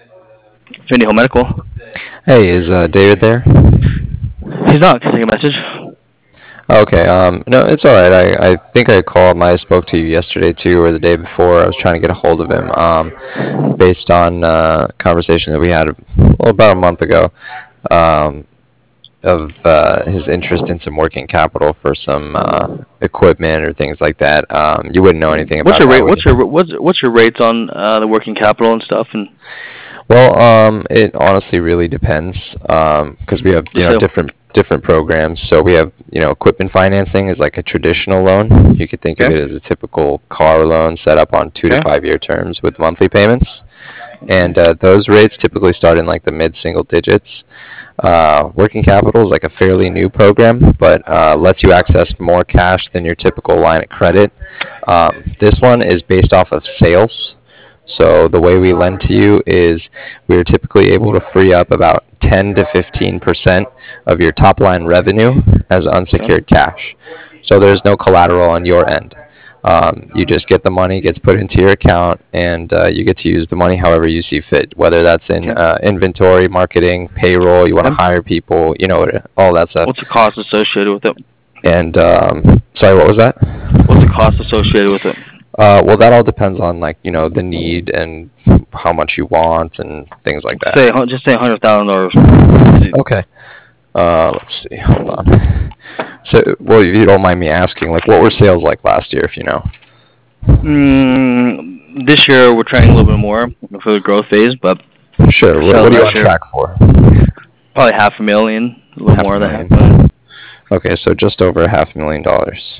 Trinity Home Medical. Hey, is David there? He's not. Can I take a message? Okay, no, it's all right. I think I called. I spoke to you yesterday too, or the day before. I was trying to get a hold of him, based on conversation that we had about a month ago, um, of his interest in some working capital for some equipment or things like that. You wouldn't know anything What's about your that, rate? would you? What's your rates on the working capital and stuff? And Well, it honestly really depends, because we have just so different programs. So we have equipment financing is like a traditional loan. You could think of okay, it as a typical car loan set up on 2 to 5 year terms with monthly payments, and those rates typically start in like the mid single digits. Working capital is like a fairly new program, but lets you access more cash than your typical line of credit. This one is based off of sales. So the way we lend to you is we're typically able to free up about 10 to 15% of your top line revenue as okay. unsecured cash. So there's no collateral on your end. You just get the money, gets put into your account, and you get to use the money however you see fit. Whether that's in Okay. inventory, marketing, payroll, you want to Okay. hire people, all that stuff. What's the cost associated with it? And sorry, what was that? What's the cost associated with it? Well, that all depends on like the need and how much you want and things like that. Just say $100,000. Okay. Let's see. Hold on. So, well, if you don't mind me asking, like, what were sales like last year, if you know? This year we're trying a little bit more for the growth phase, but Sure. What sales are you last on year track for? probably 500,000, a little Half more a than million. 500,000. Okay, so just over $500,000.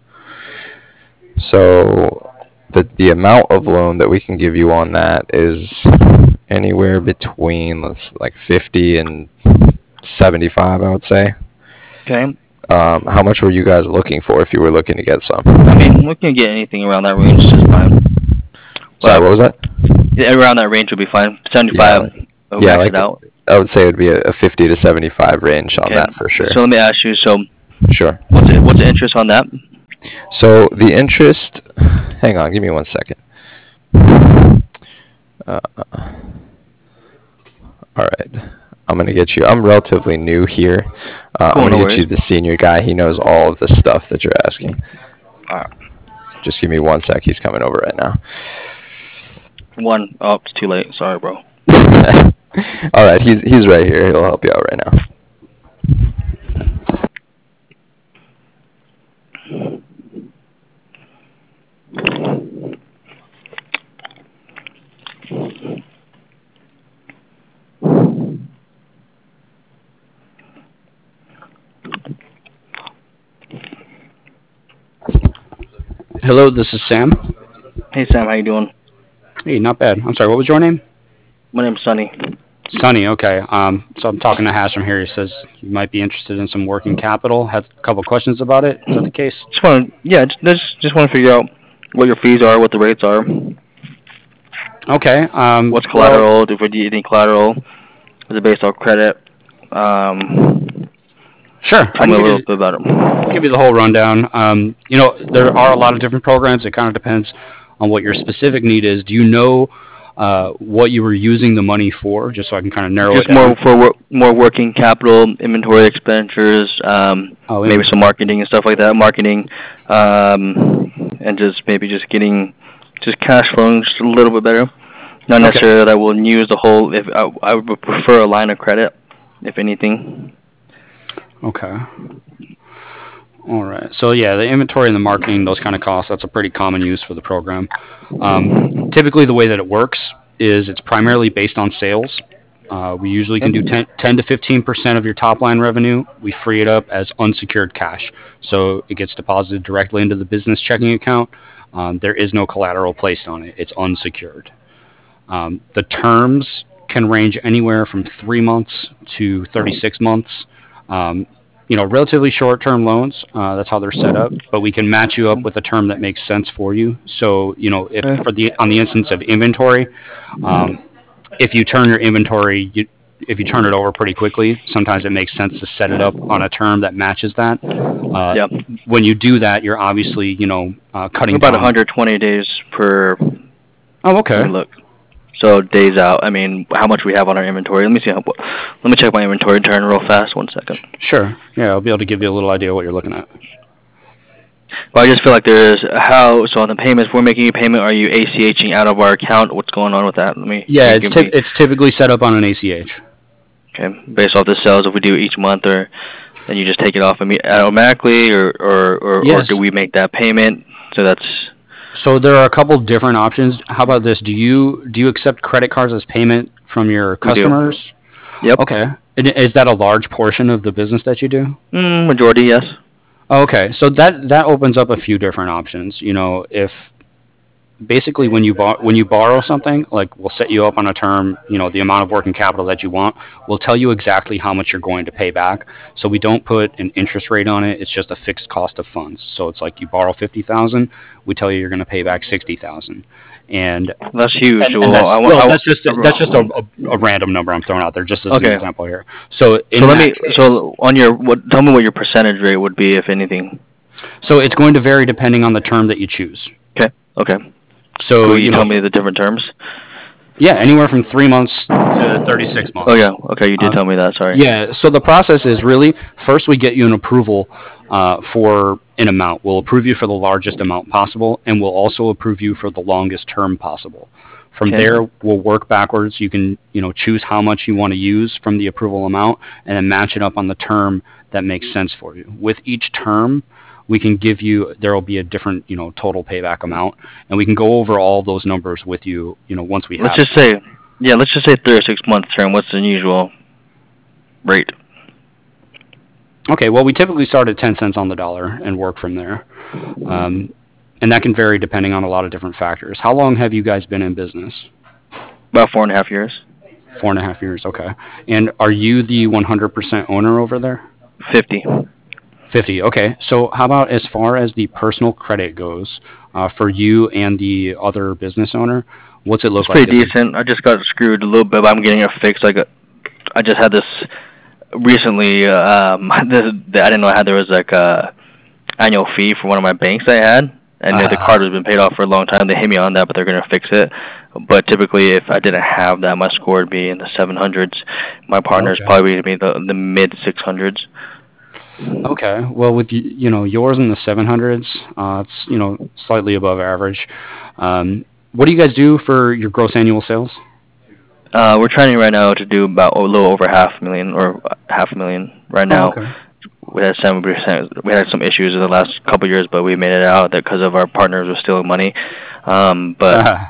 So the amount of loan that we can give you on that is anywhere between like 50 and 75, I would say. Okay. How much were you guys looking for if you were looking to get some? I mean, we can get anything around that range just fine. Sorry, But what was that? yeah, around that range would be fine. Yeah, 75, I'll yeah, max it like out. I would say it would be a 50 to 75 range on Okay. that for sure. So let me ask you. So Sure. what's the interest on that? So the interest, hang on, give me 1 second. Uh, all right. I'm gonna get you. I'm relatively new here. I'm Cool, gonna no get worries. you the senior guy. He knows all of the stuff that you're asking. All right. Just give me 1 sec. He's coming over right now. One. Oh, it's too late. Sorry, bro. All right, he's right here. He'll help you out right now. Hello, this is Sam. Hey Sam, how you doing? Hey, not bad. I'm sorry, what was your name? My name's Sunny. Sunny, okay. So I'm talking to Hassan here. He says you might be interested in some working capital. Had a couple questions about it. Is that the case? Yeah, just want to figure out what your fees are, what the rates are, Okay. what's Well, collateral, if we need any collateral, is it based off credit? sure. I Tell can me a give little you bit about it. give you the whole rundown. There are a lot of different programs. It kind of depends on what your specific need is. Do you know what you were using the money for, just so I can kind of narrow it Just more down? for more working capital, inventory expenditures, Oh, maybe some inventory. marketing and stuff like that. Marketing, and just maybe just getting just cash flowing just a little bit better. Not Okay. necessarily that I will use the whole. If I would prefer a line of credit, if anything. Okay. All right. So yeah, the inventory and the marketing, those kind of costs, that's a pretty common use for the program. Typically, the way that it works is it's primarily based on sales. We usually can do 10 to 15% of your top line revenue. We free it up as unsecured cash. So it gets deposited directly into the business checking account. There is no collateral placed on it, it's unsecured. The terms can range anywhere from 3 months to 36 months. Um, Relatively short-term loans. That's how they're set up. But we can match you up with a term that makes sense for you. So, if Okay. for the on the instance of inventory, um, if you turn your inventory, if you turn it over pretty quickly, sometimes it makes sense to set it up on a term that matches that. Uh, Yeah. when you do that, you're obviously, We're cutting about down. 120 days per. Oh, Let okay. me look. So days out. I mean, how much we have on our inventory. Let me see. Let me check my inventory turn real fast. 1 second. Sure. Yeah, I'll be able to give you a little idea of what you're looking at. But I just feel like there's so on the payments, we're making a payment. Are you ACHing out of our account? What's going on with that? Yeah, it's typically set up on an ACH. Okay, based off the sales, if we do each month, or then you just take it off automatically, or do we make that payment? So there are a couple different options. How about this? Do you accept credit cards as payment from your customers? Yep. Okay. Is that a large portion of the business that you do? Majority, yes. Okay, so that opens up a few different options. If basically when you borrow something, like we'll set you up on a term, the amount of working capital that you want, we'll tell you exactly how much you're going to pay back. So we don't put an interest rate on it. It's just a fixed cost of funds. So it's like you borrow $50,000, we tell you you're going to pay back $60,000. And that's huge. That's just a random number I'm throwing out there, just as an example here. Tell me what your percentage rate would be, if anything. So it's going to vary depending on the term that you choose. Okay. So will you tell me the different terms? Yeah, anywhere from 3 months to 36 months. Oh yeah, okay, you did tell me that. Sorry. Yeah, so the process is really first we get you an approval for an amount. We'll approve you for the largest amount possible, and we'll also approve you for the longest term possible. From there, we'll work backwards. You can choose how much you want to use from the approval amount, and then match it up on the term that makes sense for you. With each term, we can give you, there will be a different, total payback amount, and we can go over all those numbers with you, once we have. Let's just say 36-month term. What's the usual rate? Okay, well, we typically start at 10 cents on the dollar and work from there. And that can vary depending on a lot of different factors. How long have you guys been in business? About 4.5 years. 4.5 years, okay. And are you the 100% owner over there? 50, okay. So how about as far as the personal credit goes, for you and the other business owner, what's it look like? It's pretty decent. I just got screwed a little bit, but I'm getting it fixed. I just had this recently. I didn't know there was like a annual fee for one of my banks I had, and the card has been paid off for a long time. They hit me on that, but they're going to fix it. But typically, if I didn't have that, my score would be in the 700s. My partner's probably going to be the mid 600s. Okay, well, with yours in the 700s, it's slightly above average. What do you guys do for your gross annual sales? We're trying right now to do about a little over $500,000 or $500,000 right now. Okay. We had 7%. We had some issues in the last couple of years, but we made it out because of our partners were stealing money. But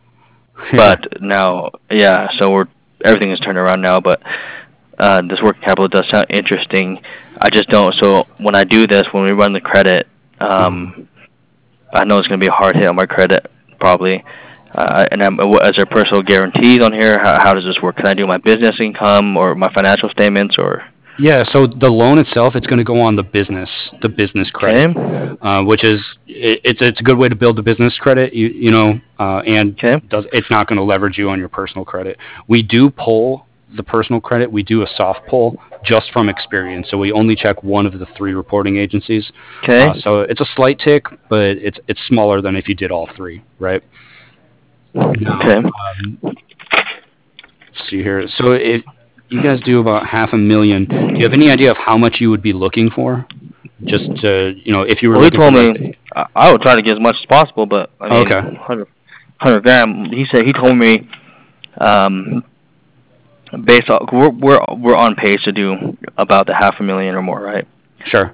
now, so everything is turned around now. But this working capital does sound interesting. I just don't. So when I do this, when we run the credit, I know it's going to be a hard hit on my credit probably. Is there personal guarantees on here? How does this work? Can I do my business income or my financial statements or? Yeah, so the loan itself, it's going to go on the business credit, which is it's a good way to build the business credit, and it's not going to leverage you on your personal credit. We do pull the personal credit. We do a soft pull just from experience, so we only check one of the 3 reporting agencies. Okay. So it's a slight tick, but it's smaller than if you did all 3, right? Okay. Let's see here. So if you guys do about $500,000, do you have any idea of how much you would be looking for? Just to, if you were looking for... He told me I would try to get as much as possible, but I mean, 100 grand. He told me, based off, we're on pace to do about the $500,000 or more, right? Sure.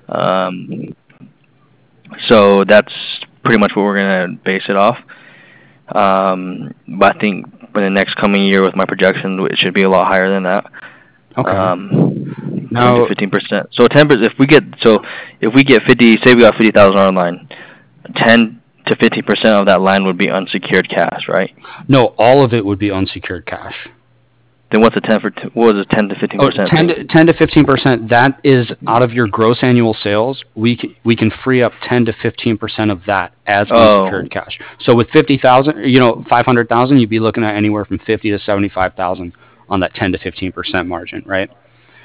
So that's pretty much what we're gonna base it off. But I think in the next coming year with my projection, it should be a lot higher than that. Okay. Now 15%. So 10%. If we get 50, say we got 50,000 online, 10 to 15% of that line would be unsecured cash, right? No, all of it would be unsecured cash. Then what's the 10 for? What was it? 10 to 15%? 10 to 15%. That is out of your gross annual sales. We can free up 10 to 15% of that as unsecured cash. So with 50,000, 500,000, you'd be looking at anywhere from 50 to 75,000 on that 10 to 15% margin, right?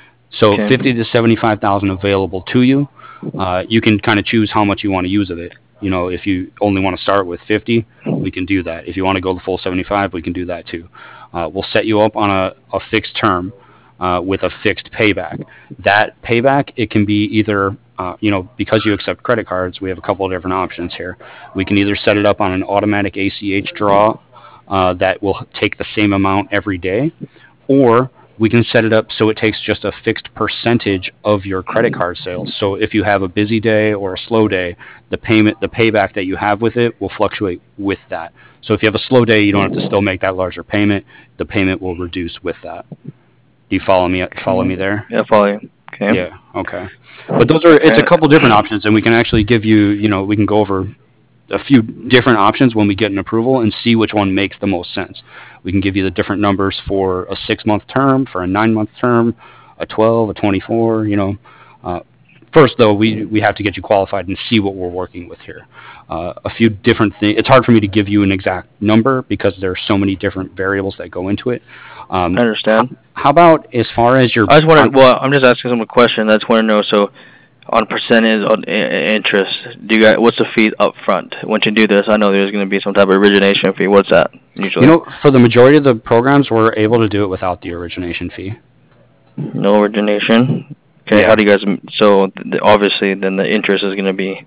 So 50 to 75,000 available to you. You can kind of choose how much you want to use of it. If you only want to start with 50, we can do that. If you want to go the full 75, we can do that too. We'll set you up on a fixed term with a fixed payback. That payback, it can be either, because you accept credit cards, we have a couple of different options here. We can either set it up on an automatic ACH draw that will take the same amount every day, or we can set it up so it takes just a fixed percentage of your credit card sales. So if you have a busy day or a slow day, the payback that you have with it will fluctuate with that. So if you have a slow day, you don't have to still make that larger payment. The payment will reduce with that. Do you follow me? Follow me there? Yeah, follow you. Okay. Yeah. Okay. But it's a couple different options, and we can actually give you, we can go over a few different options when we get an approval and see which one makes the most sense. We can give you the different numbers for a 6-month term, for a 9-month term, a 12, a 24. First, though, we have to get you qualified and see what we're working with here. A few different things. It's hard for me to give you an exact number because there are so many different variables that go into it. I understand. How about as far as your? I just want to. Well, I'm just asking some question. I just want to know. So, on percentage on interest, what's the fee up front? Once you do this, I know there's going to be some type of origination fee. What's that usually? For the majority of the programs, we're able to do it without the origination fee. No origination. Okay. Yeah. How do you guys? So obviously, then the interest is going to be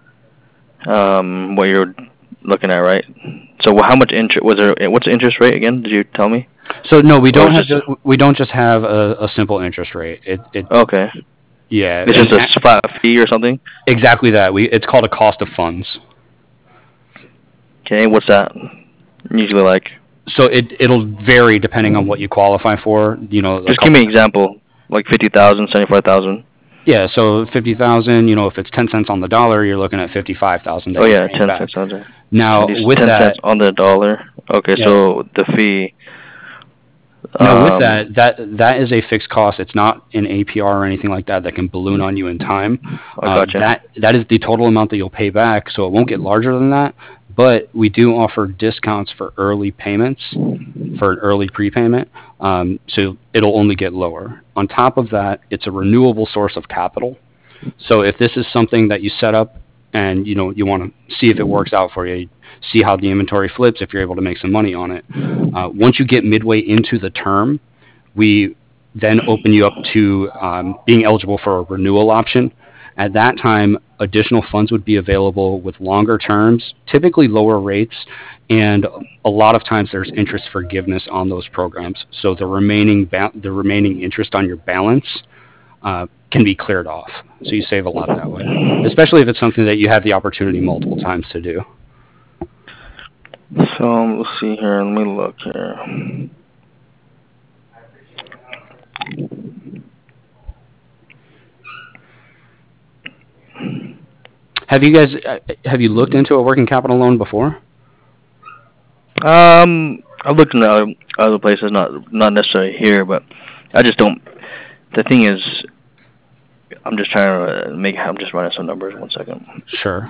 what you're looking at, right? So how much interest was there? What's the interest rate again? Did you tell me? So no, we don't just have a simple interest rate. Okay. Yeah. It's just a flat fee or something? Exactly that. It's called a cost of funds. Okay, what's that usually like? So it'll vary depending on what you qualify for. Just give me an example, like 50,000, 75,000. Yeah, so 50,000. If it's 10 cents on the dollar, you're looking at 55,000. Oh yeah, 10 cents on there. Now with 10 that, cents on the dollar. Okay, yeah. So the fee. Now with that is a fixed cost. It's not an APR or anything like that can balloon on you in time. I gotcha. That is the total amount that you'll pay back, so it won't get larger than that. But we do offer discounts for early payments, for an early prepayment, so it'll only get lower. On top of that, it's a renewable source of capital. So if this is something that you set up and you want to see if it works out for you, see how the inventory flips, if you're able to make some money on it. Once you get midway into the term, we then open you up to being eligible for a renewal option. At that time, additional funds would be available with longer terms, typically lower rates, and a lot of times there's interest forgiveness on those programs. So the remaining interest on your balance can be cleared off. So you save a lot that way, especially if it's something that you have the opportunity multiple times to do. So let's see here. Let me look here. Have you looked into a working capital loan before? I've looked in other places, not necessarily here, but I just don't. The thing is, I'm just running some numbers. 1 second. Sure.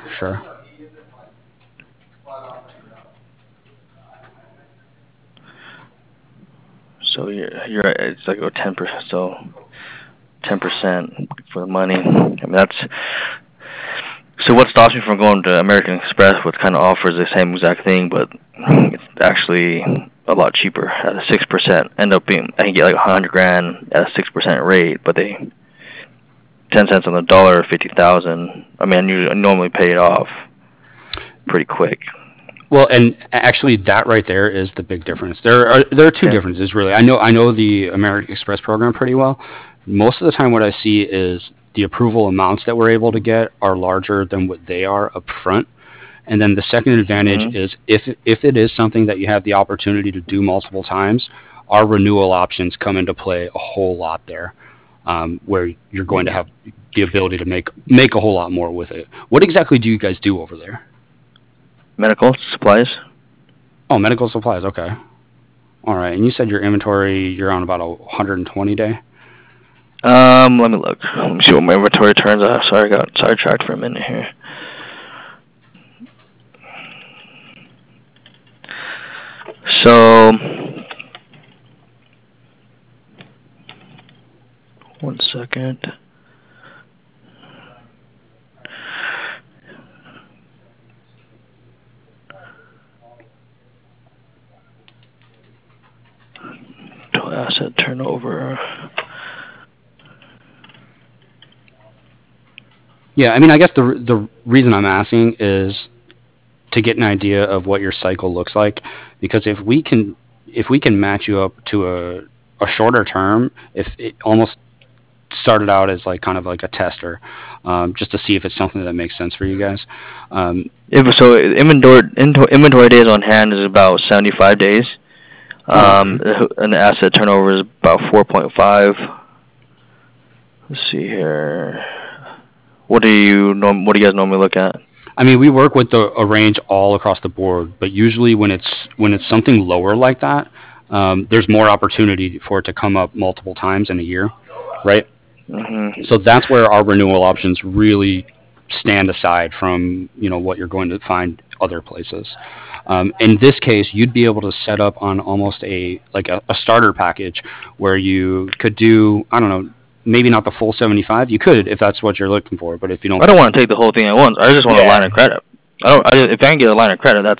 So you're right. It's like 10%. So 10% for the money. I mean that's. So what stops me from going to American Express, which kind of offers the same exact thing, but it's actually a lot cheaper at a 6%. End up being I can get like $100,000 at a 6% rate, but they 10 cents on the dollar, 50,000. I mean, I normally pay it off pretty quick. Well, and actually, that right there is the big difference. There are two differences really. I know the American Express program pretty well. Most of the time, what I see is the approval amounts that we're able to get are larger than what they are up front. And then the second advantage is if it is something that you have the opportunity to do multiple times, our renewal options come into play a whole lot there, where you're going to have the ability to make a whole lot more with it. What exactly do you guys do over there? Medical supplies. Oh, medical supplies. Okay. All right. And you said your inventory, you're on about 120 day? Let me look. Let me see what my inventory turns out. Sorry, I got sidetracked for a minute here. So, 1 second. asset turnover. Yeah, I mean, I guess the reason I'm asking is to get an idea of what your cycle looks like, because if we can match you up to a shorter term, if it almost started out as like kind of like a tester, just to see if it's something that makes sense for you guys. So inventory days on hand is about 75 days. And the asset turnover is about 4.5. Let's see here. What do you guys normally look at? I mean, we work with a range all across the board, but usually when it's something lower like that, there's more opportunity for it to come up multiple times in a year, right? Mm-hmm. So that's where our renewal options really stand aside from what you're going to find other places. In this case, you'd be able to set up on almost a starter package where you could do, I don't know, maybe not the full 75. You could if that's what you're looking for, but if you don't, I don't want to take the whole thing at once. I just want a line of credit. If I can get a line of credit, that's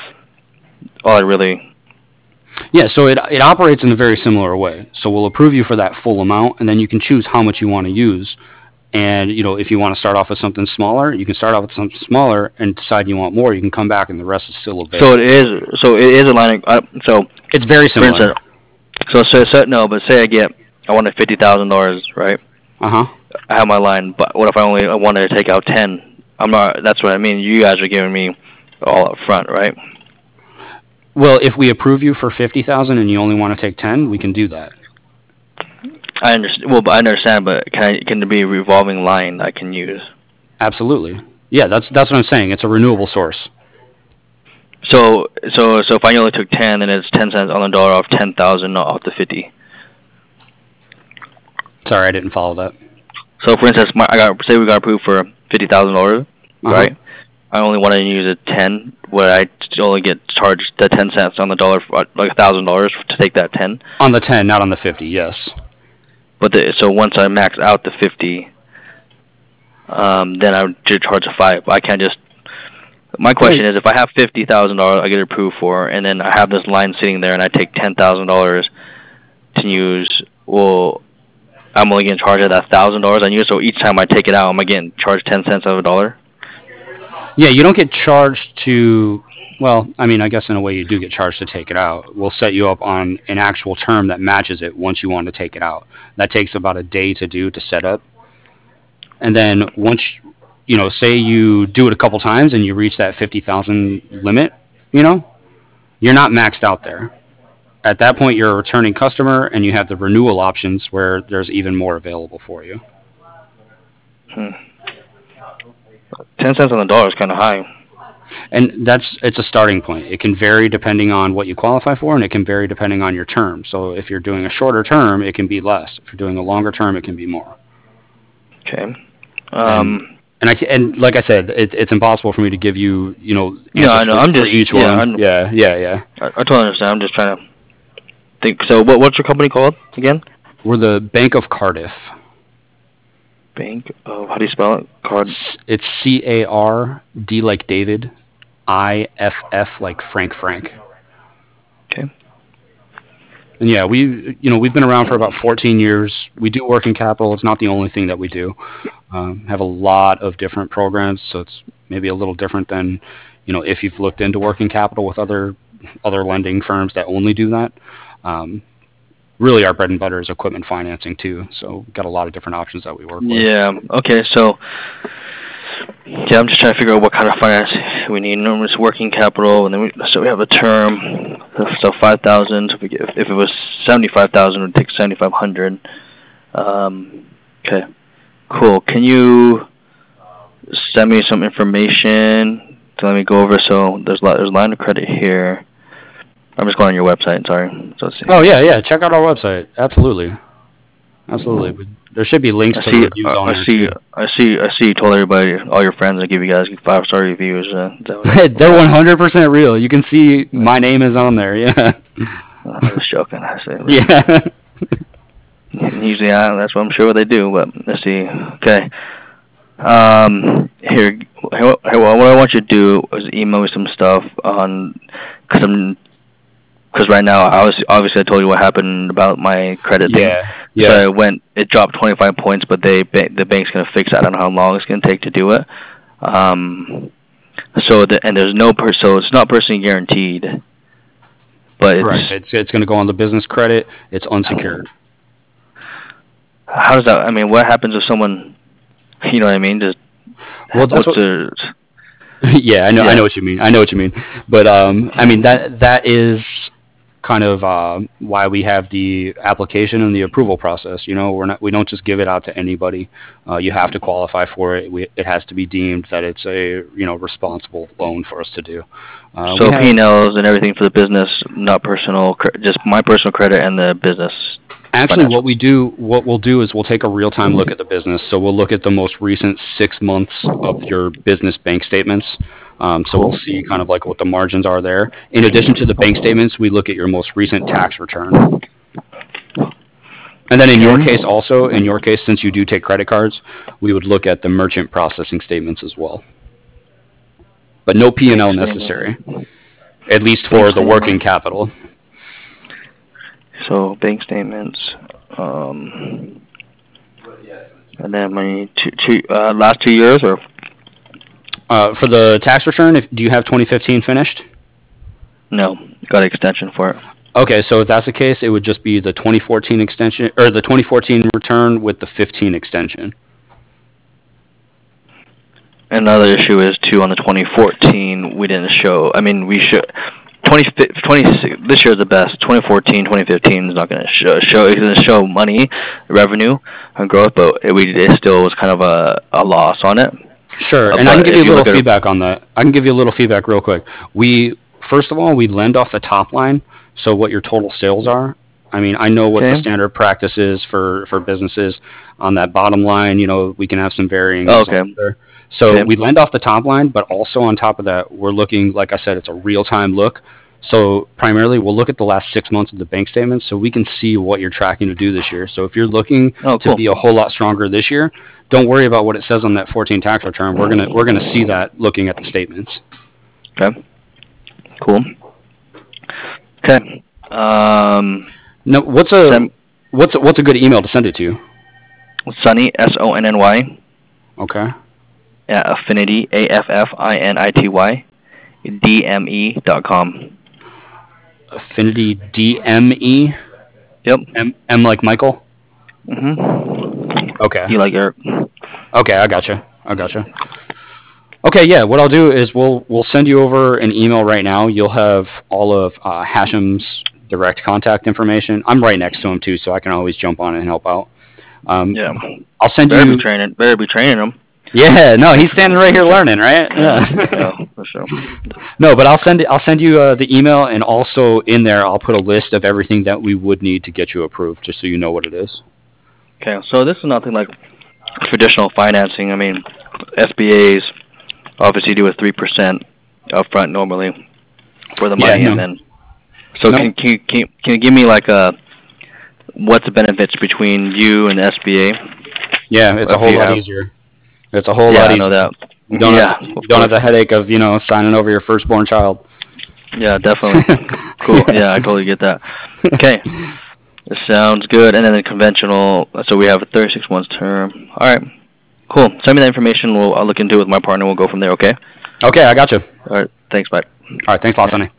all I really. Yeah, so it operates in a very similar way. So we'll approve you for that full amount, and then you can choose how much you want to use. And if you want to start off with something smaller, you can start off with something smaller and decide you want more. You can come back, and the rest is still available. So it is a line of so it's very similar. For instance, say I wanted $50,000, right? I have my line, but what if I only wanted to take out 10? I'm not. That's what I mean. You guys are giving me all up front, right? Well, if we approve you for $50,000 and you only want to take 10, we can do that. I understand. Well, but I understand. But can there be a revolving line I can use? Absolutely. Yeah, that's what I'm saying. It's a renewable source. So if I only took 10, then it's 10 cents on the dollar off 10,000, not off the 50. Sorry, I didn't follow that. So, for instance, say we got approved for $50,000, right? I only wanted to use a 10. Would I only get charged the 10 cents on the dollar, like $1,000 to take that 10? On the 10, not on the 50. Yes. But so once I max out the 50, then I would charge a 5. I can't just. My question is, if I have $50,000 I get approved for, and then I have this line sitting there, and I take $10,000 to use, well, I'm only getting charged at that $1,000 I use. So each time I take it out, am I getting charged 10 cents out of a dollar? Yeah, you don't get charged to. Well, I mean, I guess in a way you do get charged to take it out. We'll set you up on an actual term that matches it once you want to take it out. That takes about a day to set up. And then once, say you do it a couple times and you reach that 50,000 limit, you're not maxed out there. At that point, you're a returning customer and you have the renewal options where there's even more available for you. 10 cents on the dollar is kind of high. And it's a starting point. It can vary depending on what you qualify for, and it can vary depending on your term. So if you're doing a shorter term, it can be less. If you're doing a longer term, it can be more. Okay. And like I said, it's impossible for me to give you, Yeah, I know. I'm just each one. Yeah. I totally understand. I'm just trying to think. So what's your company called again? We're the Bank of Cardiff. Bank of, how do you spell it? It's CARD like David, IFF like Frank. Okay. And yeah, we've been around for about 14 years. We do working capital. It's not the only thing that we do. Have a lot of different programs, so it's maybe a little different than, if you've looked into working capital with other lending firms that only do that. Really, our bread and butter is equipment financing too. So we've got a lot of different options that we work with. Yeah. Okay. So, yeah, I'm just trying to figure out what kind of finance we need. Normally, it's working capital, and then we have a term. So 5,000. If it was 75,000, we'd take 7,500. Okay. Cool. Can you send me some information to let me go over? So there's line of credit here. I'm just going on your website. Sorry. So let's see. Oh yeah. Check out our website. Absolutely. There should be links to reviews on there. I see. You told everybody, all your friends, that give you guys 5-star reviews. They're 100% real. You can see my name is on there. Yeah. I was joking. I say. Yeah. Usually, that's what I'm sure they do. But let's see. Okay. Here. What I want you to do is email me some stuff on, because because right now, obviously I told you what happened about my credit thing. Yeah. So it dropped 25 points, but the bank's gonna fix that. I don't know how long it's gonna take to do it. There's no so it's not personally guaranteed. But correct. It's going to go on the business credit. It's unsecured. How does that? I mean, what happens if someone, you know what I mean? That's yeah, I know what you mean. But I mean that is kind of why we have the application and the approval process. You know, we don't just give it out to anybody. You have to qualify for it. It has to be deemed that it's a responsible loan for us to do. So P&Ls and everything for the business, not personal, just my personal credit and the business. Actually, what we'll do is we'll take a real-time look at the business. So we'll look at the most recent 6 months of your business bank statements. So we'll see kind of like what the margins are there. In addition to the bank statements, we look at your most recent tax return. And then in your case, since you do take credit cards, we would look at the merchant processing statements as well. But no P&L necessary, at least for the working capital. So bank statements, and then my last 2 years, or for the tax return, do you have 2015 finished? No, got an extension for it. Okay, so if that's the case, it would just be the 2014 extension or the 2014 return with the 15 extension. Another issue is too on the 2014 we didn't show. I mean, we should. 20 this year is the best. 2014, 2015 is not going to show. It's going to show money, revenue, and growth, but it still was kind of a loss on it. Sure, and I can give you a little feedback on that. I can give you a little feedback real quick. First of all, we lend off the top line, so what your total sales are. I mean, I know what the standard practice is for businesses. On that bottom line, we can have some varying results there. So we lend off the top line, but also on top of that, we're looking, like I said, it's a real-time look. So primarily, we'll look at the last 6 months of the bank statements so we can see what you're tracking to do this year. So if you're looking to be a whole lot stronger this year, don't worry about what it says on that 14 tax return. We're gonna see that looking at the statements. Okay. Cool. Okay. No, what's a good email to send it to? Sonny, SONNY. Okay. Yeah, Affinity, AFFINITY, DME.com. Affinity DME? Yep. M like Michael? Mm-hmm. Okay. You like Eric? Okay, I gotcha. Okay, yeah, what I'll do is we'll send you over an email right now. You'll have all of Hashem's direct contact information. I'm right next to him, too, so I can always jump on and help out. Yeah. I'll send Better you... Better be training him. Yeah, no, he's standing right here learning, right? Yeah, for sure. No, but I'll send you the email, and also in there I'll put a list of everything that we would need to get you approved, just so you know what it is. Okay, so this is nothing like traditional financing. I mean, SBAs obviously do a 3% upfront normally for the money, and then. So can you give me like what's the benefits between you and the SBA? Yeah, it's a whole lot easier. It's a whole lot easier. I know that. You don't have the headache of signing over your firstborn child. Yeah, definitely. Cool. Yeah, I totally get that. Okay, this sounds good. And then the conventional. So we have a 36 months term. All right. Cool. Send me that information. I'll look into it with my partner. We'll go from there. Okay. Okay, I got you. All right. Thanks. Bye. All right. Thanks a lot, Sonny.